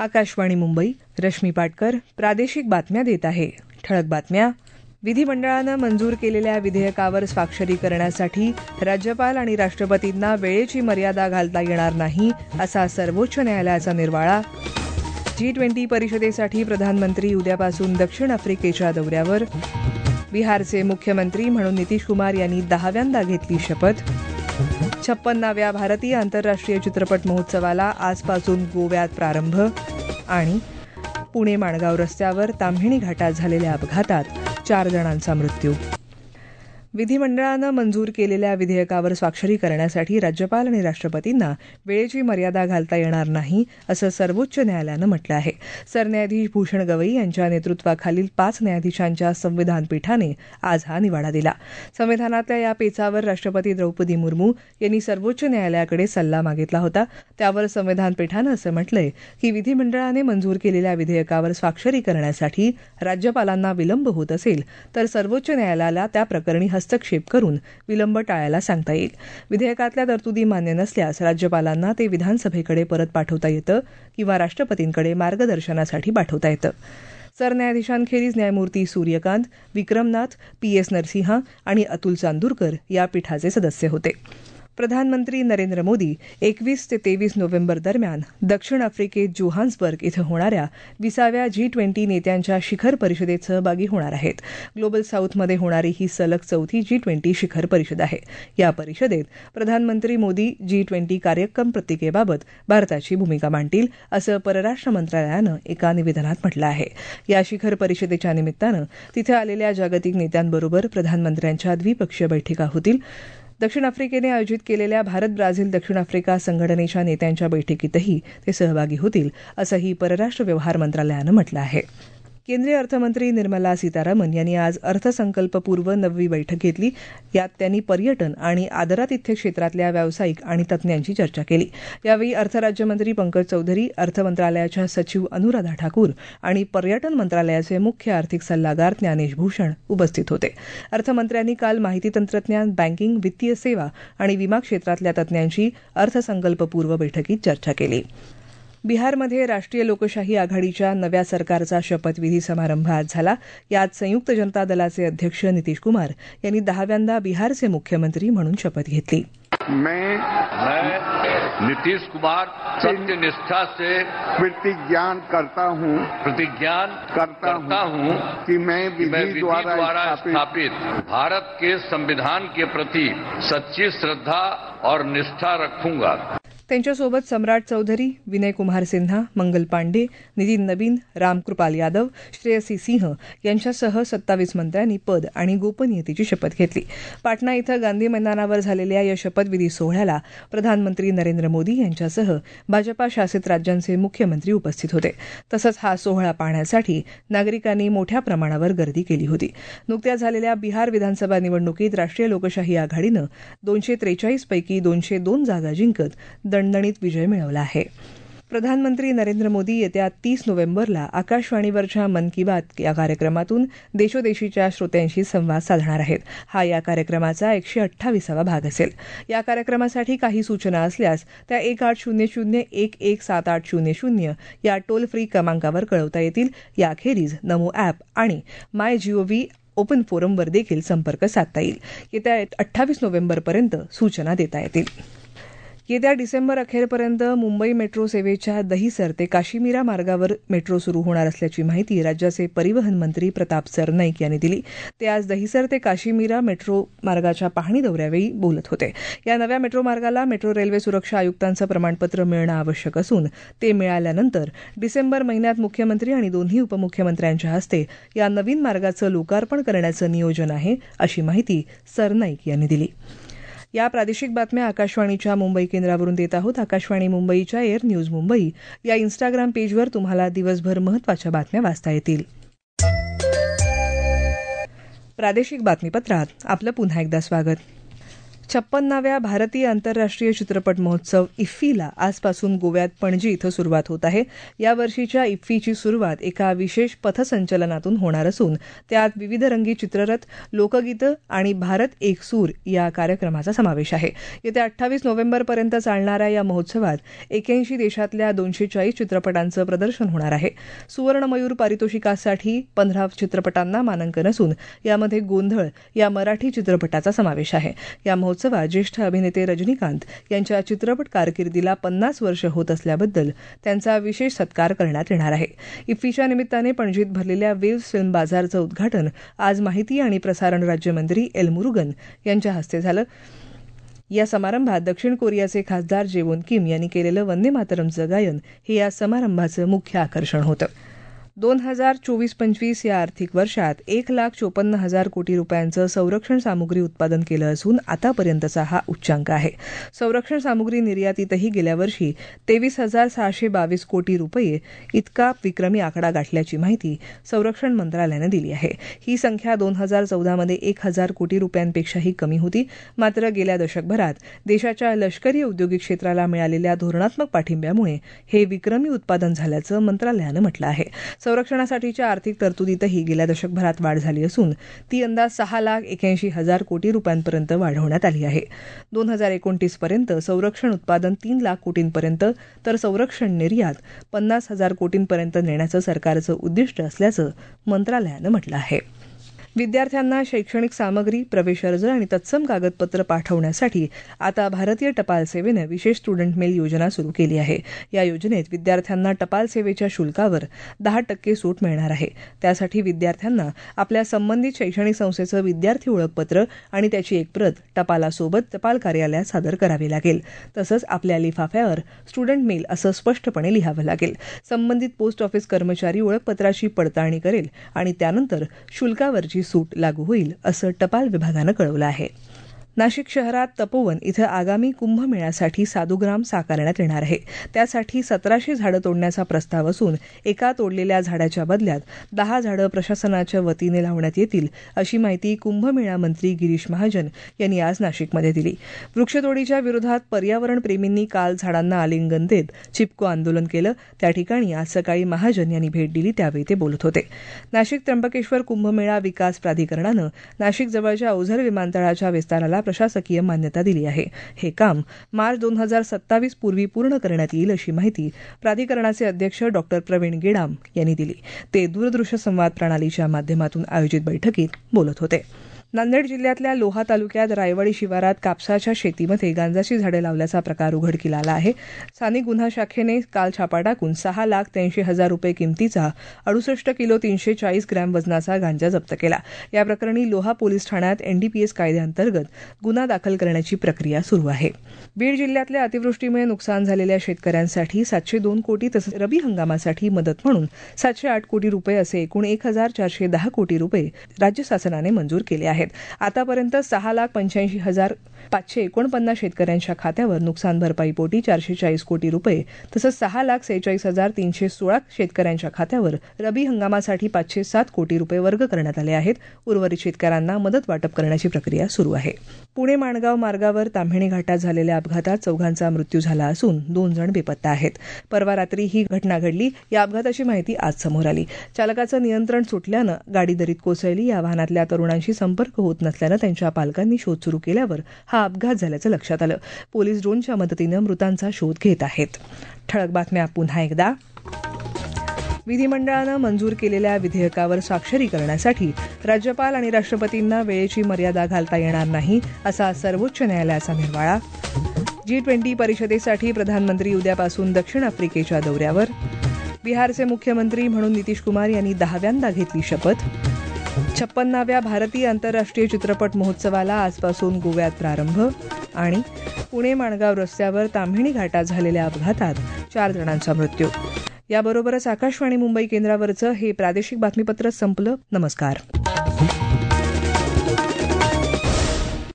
आकाशवाणी मुंबई. रश्मी पाटकर प्रादेशिक बातम्या देत आहे. ठळक बातम्या. विधिमंडळानं मंजूर केलेल्या विधेयकावर स्वाक्षरी करण्यासाठी राज्यपाल आणि राष्ट्रपतींना वेळेची मर्यादा घालता येणार नाही असा सर्वोच्च न्यायालयाचा निर्वाळा. G20 परिषदेसाठी प्रधानमंत्री उद्यापासून दक्षिण आफ्रिकेच्या दौऱ्यावर. बिहारचे मुख्यमंत्री म्हणून नितीश कुमार यांनी 10व्यांदा घेतली शपथ. 56व्या भारतीय आंतरराष्ट्रीय चित्रपट महोत्सवाला आजपासून गोव्यात प्रारंभ. आणि पुणे माणगाव रस्त्यावर ताम्हिणी घाटात झालेल्या अपघातात 4 जणांचा मृत्यू. विधिमंडळानं मंजूर केलेल्या विधेयकावर स्वाक्षरी करण्यासाठी राज्यपाल आणि राष्ट्रपतींना वेळेची मर्यादा घालता येणार नाही असं सर्वोच्च न्यायालयानं म्हटलं आहे. सरन्यायाधीश भूषण गवई यांच्या नेतृत्वाखालील 5 न्यायाधीशांच्या संविधान पीठाने आज हा निवाडा दिला. संविधानातल्या या पेचावर राष्ट्रपती द्रौपदी मुर्मू यांनी सर्वोच्च न्यायालयाकडे सल्ला मागितला होता. त्यावर संविधान पीठानं असं म्हटलंय की विधिमंडळाने मंजूर केलेल्या विधेयकावर स्वाक्षरी करण्यासाठी राज्यपालांना विलंब होत असेल तर सर्वोच्च न्यायालयाला त्या प्रकरणी हस्तक्षेप करून विलंब टाळायला सांगता येईल. विधेयकातल्या तरतुदी मान्य नसल्यास राज्यपालांना ते विधानसभेकडे परत पाठवता येतं किंवा राष्ट्रपतींकडे मार्गदर्शनासाठी पाठवता येतं. सरन्यायाधीशांखेरीज न्यायमूर्ती सूर्यकांत, विक्रमनाथ, PS नरसिंहा आणि अतुल चांदूरकर या पीठाचे सदस्य होते. प्रधानमंत्री नरेंद्र मोदी 21 ते 23 नोव्हेंबर दरम्यान दक्षिण आफ्रिकेत जोहान्सबर्ग इथं होणाऱ्या 20व्या G20 नेत्यांच्या शिखर परिषदेत सहभागी होणार आहेत. ग्लोबल साऊथमध्ये होणारी ही सलग 4थी G20 शिखर परिषद आहे. या परिषदेत प्रधानमंत्री मोदी G20 कार्यक्रम पत्रिकेबाबत भारताची भूमिका मांडतील असं परराष्ट्र मंत्रालयानं एका निवेदनात म्हटलं आहे. या शिखर परिषदेच्या निमित्तानं तिथे आलेल्या जागतिक नेत्यांबरोबर प्रधानमंत्र्यांच्या द्विपक्षीय बैठका होतील. दक्षिण आफ्रिकेने आयोजित केलेल्या भारत ब्राझील दक्षिण आफ्रिका संघटनेच्या नेत्यांच्या बैठकीतही ते सहभागी होतील असंही परराष्ट्र व्यवहार मंत्रालयानं म्हटलं आहे. केंद्रीय अर्थमंत्री निर्मला सीतारामन यांनी आज अर्थसंकल्पपूर्व 9वी बैठक घेतली. यात त्यांनी पर्यटन आणि आदरातिथ्य क्षेत्रातल्या व्यावसायिक आणि तज्ज्ञांची चर्चा केली. यावेळी अर्थराज्यमंत्री पंकज चौधरी, अर्थमंत्रालयाच्या सचिव अनुराधा ठाकूर आणि पर्यटन मंत्रालयाचे मुख्य आर्थिक सल्लागार ज्ञानेश भूषण उपस्थित होते. अर्थमंत्र्यांनी काल माहिती तंत्रज्ञान, बँकिंग, वित्तीय सेवा आणि विमा क्षेत्रातल्या तज्ज्ञांची अर्थसंकल्पपूर्व बैठकीत चर्चा केली. बिहारमध्ये राष्ट्रीय लोकशाही आघाडीच्या नव्या सरकारचा शपथविधी समारंभ आज झाला. यात संयुक्त जनता दलाचे अध्यक्ष नितीश कुमार यांनी 10व्यांदा बिहारचे मुख्यमंत्री म्हणून शपथ घेतली. मैं नीतीश कुमार सत्यनिष्ठा से प्रतिज्ञा करता हूं कि मैं विधि द्वारा स्थापित भारत के संविधान के प्रति सच्ची श्रद्धा और निष्ठा रखूंगा. त्यांच्यासोबत सम्राट चौधरी, विनय कुमार सिन्हा, मंगल पांडे, नितीन नवीन, रामकृपाल यादव, श्रेयसी सिंह यांच्यासह 27 मंत्र्यांनी पद आणि गोपनीयतेची शपथ घेतली. पाटणा इथं गांधी मैदानावर झालेल्या या शपथविधी सोहळ्याला प्रधानमंत्री नरेंद्र मोदी यांच्यासह भाजपा शासित राज्यांचे मुख्यमंत्री उपस्थित होते. तसंच हा सोहळा पाहण्यासाठी नागरिकांनी मोठ्या प्रमाणावर गर्दी केली होती. नुकत्याच झालेल्या बिहार विधानसभा निवडणुकीत राष्ट्रीय लोकशाही आघाडीनं 243 पैकी 202 जागा जिंकत दणदणीत विजय मिळवला आहे. प्रधानमंत्री नरेंद्र मोदी येत्या 30 नोव्हेंबरला आकाशवाणीवरच्या मन की बात या कार्यक्रमातून देशोदेशीच्या श्रोत्यांशी संवाद साधणार आहेत. हा या कार्यक्रमाचा 128वा भाग असेल. या कार्यक्रमासाठी काही सूचना असल्यास त्या 1800-117800 या टोल फ्री क्रमांकावर कळवता येतील. याखेरीज नमो ॲप आणि MyGov ओपन फोरमवर देखील संपर्क साधता येईल. येत्या 28 नोव्हेंबरपर्यंत सूचना देता येतील. येत्या डिसेंबर अखेरपर्यंत मुंबई मेट्रो सेवेच्या दहिसर ते काशीमीरा मार्गावर मेट्रो सुरू होणार असल्याची माहिती राज्याचे परिवहन मंत्री प्रताप सरनाईक यांनी दिली. ते आज दहिसर ते काशीमीरा मेट्रो मार्गाच्या पाहणी दौऱ्यावेळी बोलत होते. या नव्या मेट्रो मार्गाला मेट्रो रेल्वे सुरक्षा आयुक्तांचं प्रमाणपत्र मिळणं आवश्यक असून ते मिळाल्यानंतर डिसेंबर महिन्यात मुख्यमंत्री आणि दोन्ही उपमुख्यमंत्र्यांच्या हस्ते या नवीन मार्गाचं लोकार्पण करण्याचं नियोजन आहे, अशी माहिती सरनाईक यांनी दिली. या प्रादेशिक बातम्या आकाशवाणीच्या मुंबई केंद्रावरून देत आहोत. आकाशवाणी मुंबईच्या एअर न्यूज मुंबई या इंस्टाग्राम पेजवर तुम्हाला दिवसभर महत्त्वाच्या बातम्या वाचता येतील. प्रादेशिक बातमीपत्रात आपलं पुन्हा एकदा स्वागत. 56व्या भारतीय आंतरराष्ट्रीय चित्रपट महोत्सव इफ्फीला आजपासून गोव्यात पणजी इथं सुरुवात होत आहे. या वर्षीच्या इफ्फीची सुरुवात एका विशेष पथसंचलनातून होणार असून त्यात विविधरंगी चित्ररथ, लोकगीतं आणि भारत एक सूर या कार्यक्रमाचा समावेश आहे. येत्या 28 नोव्हेंबरपर्यंत चालणाऱ्या या महोत्सवात 81 देशातल्या 240 चित्रपटांचं प्रदर्शन होणार आहे. सुवर्ण मयूर पारितोषिकासाठी 15 चित्रपटांना मानांकन असून यामध्ये गोंधळ या मराठी चित्रपटाचा समावेश आहे. या महोत्सवात ज्येष्ठ अभिनेते रजनीकांत यांच्या चित्रपट कारकिर्दीला 50 वर्ष होत असल्याबद्दल त्यांचा विशेष सत्कार करण्यात येणार आहे. इफ्फीच्या निमित्ताने पणजीत भरलेल्या वेव्स फिल्म बाजारचं उद्घाटन आज माहिती आणि प्रसारण राज्यमंत्री एल मुरुगन यांच्या हस्ते झालं. या समारंभात दक्षिण कोरियाचे खासदार जेवोन किम यांनी केलेलं वंदे मातरमचं गायन हे या समारंभाचं मुख्य आकर्षण होतं. 2024-25 या आर्थिक वर्षात 1,54,000 कोटी रुपयांचं संरक्षण सामुग्री उत्पादन केलं असून आतापर्यंतचा हा उच्चांक आहे. संरक्षण सामुग्री निर्यातीतही गेल्या वर्षी 23,622 कोटी रुपये इतका विक्रमी आकडा गाठल्याची माहिती संरक्षण मंत्रालयानं दिली आहे. ही संख्या 2014मध्ये 1,000 कोटी रुपयांपेक्षाही कमी होती. मात्र गेल्या दशकभरात देशाच्या लष्करी औद्योगिक क्षेत्राला मिळालेल्या धोरणात्मक पाठिंब्यामुळे हे विक्रमी उत्पादन झाल्याचं मंत्रालयानं म्हटलं आहे. संरक्षणासाठीच्या आर्थिक तरतुदीतही गेल्या दशकभरात वाढ झाली असून ती अंदाज 6,81,000 कोटी रुपयांपर्यंत वाढवण्यात आली आहे. 2029 पर्यंत संरक्षण उत्पादन 3,00,000 कोटींपर्यंत तर संरक्षण निर्यात 50,000 कोटींपर्यंत नेण्याचं सरकारचं उद्दिष्ट असल्याचं मंत्रालयानं म्हटलं आहे. विद्यार्थ्यांना शैक्षणिक सामग्री, प्रवेश अर्ज आणि तत्सम कागदपत्र पाठवण्यासाठी आता भारतीय टपाल सेवेनं विशेष स्टुडंट मेल योजना सुरू केली आहे. या योजनेत विद्यार्थ्यांना टपाल सेवेच्या शुल्कावर 10% सूट मिळणार आहे. त्यासाठी विद्यार्थ्यांना आपल्या संबंधित शैक्षणिक संस्थेचं विद्यार्थी ओळखपत्र आणि त्याची एक प्रत टपालासोबत टपाल कार्यालयात सादर करावी लागेल. तसंच आपल्या लिफाफ्यावर स्टुडंट मेल असं स्पष्टपणे लिहावं लागेल. संबंधित पोस्ट ऑफिस कर्मचारी ओळखपत्राची पडताळणी करेल आणि त्यानंतर शुल्कावरची सूट लागू होईल असं टपाल विभागानं कळवलं आहे. नाशिक शहरात तपोवन इथं आगामी कुंभमेळ्यासाठी साधुग्राम साकारण्यात येणार आहे. त्यासाठी 1700 झाडं तोडण्याचा प्रस्ताव असून एका तोडलेल्या झाडाच्या बदल्यात 10 झाडं प्रशासनाच्या वतीने लावण्यात येतील अशी माहिती कुंभमेळा मंत्री गिरीश महाजन यांनी आज नाशिकमध्ये दिली. वृक्षतोडीच्या विरोधात पर्यावरण प्रेमींनी काल झाडांना आलिंगन देत चिपको आंदोलन केलं. त्या ठिकाणी आज सकाळी महाजन यांनी भेट दिली त्यावेळी ते बोलत होते. नाशिक त्र्यंबकेश्वर कुंभमेळा विकास प्राधिकरणानं नाशिक जवळच्या ओझर विमानतळाच्या विस्ताराला प्रशासकीय मान्यता दिली आहे. हे काम मार्च 2027 पूर्वी पूर्ण करण्यात येईल अशी माहिती प्राधिकरणाचे अध्यक्ष डॉ. प्रवीण गेडाम यांनी दिली. ते दूरदृश्य संवाद प्रणालीच्या माध्यमातून आयोजित बैठकीत बोलत होते. नांदेड जिल्ह्यातल्या लोहा तालुक्यात रायवाडी शिवारात कापसाच्या शेतीमध्ये गांजाची झाडे लावल्याचा प्रकार उघडकीला आला आहे. स्थानिक गुन्हा शाखेने काल छापा टाकून 6,83,000 रुपये किमतीचा 68 किलो 340 ग्रॅम वजनाचा गांजा जप्त केला. या प्रकरणी लोहा पोलीस ठाण्यात NDPS कायद्याअंतर्गत गुन्हा दाखल करण्याची प्रक्रिया सुरू आहे. बीड जिल्ह्यातल्या अतिवृष्टीमुळे नुकसान झालेल्या शेतकऱ्यांसाठी 702 कोटी तसंच रबी हंगामासाठी मदत म्हणून 708 कोटी रुपये असे एकूण 1,410 कोटी रुपये राज्य शासनाने मंजूर केले आहेत. आतापर्यंत 6,85,549 शेतकऱ्यांच्या खात्यावर नुकसान भरपाईपोटी 440 कोटी रुपये तसंच 6,46,316 शेतकऱ्यांच्या खात्यावर रबी हंगामासाठी 507 कोटी रुपये वर्ग करण्यात आले आहेत. उर्वरित शेतकऱ्यांना मदत वाटप करण्याची प्रक्रिया सुरू आहे. पुणे माणगाव मार्गावर ताम्हिणी घाटात झालेल्या अपघातात 4 मृत्यू झाला असून 2 जण बेपत्ता आहेत. परवा रात्री ही घटना घडली. या अपघाताची माहिती आज समोर आली. चालकाचं नियंत्रण सुटल्यानं गाडी दरीत कोसळली. या वाहनातल्या तरुणांशी संपर्क होत नसल्यानं त्यांच्या पालकांनी शोध सुरू केल्यावर हा अपघात झाल्याचं लक्षात आलं. पोलीस ड्रोनच्या मदतीनं मृतांचा शोध घेत आहेत. ठळक बातम्या पुन्हा एकदा. विधिमंडळानं मंजूर केलेल्या विधेयकावर स्वाक्षरी करण्यासाठी राज्यपाल आणि राष्ट्रपतींना वेळेची मर्यादा घालता येणार नाही असा सर्वोच्च न्यायालयाचा निर्वाळा. G20 परिषदेसाठी प्रधानमंत्री उद्यापासून दक्षिण आफ्रिकेच्या दौऱ्यावर. बिहारचे मुख्यमंत्री म्हणून नितीश कुमार यांनी 10व्यांदा घेतली शपथ. 56व्या भारतीय आंतरराष्ट्रीय चित्रपट महोत्सवाला आजपासून गोव्यात प्रारंभ. आणि पुणे माणगाव रस्त्यावर ताम्हिणी घाटात झालेल्या अपघातात 4 जणांचा मृत्यू. याबरोबरच आकाशवाणी मुंबई केंद्रावरचं हे प्रादेशिक बातमीपत्र संपलं. नमस्कार.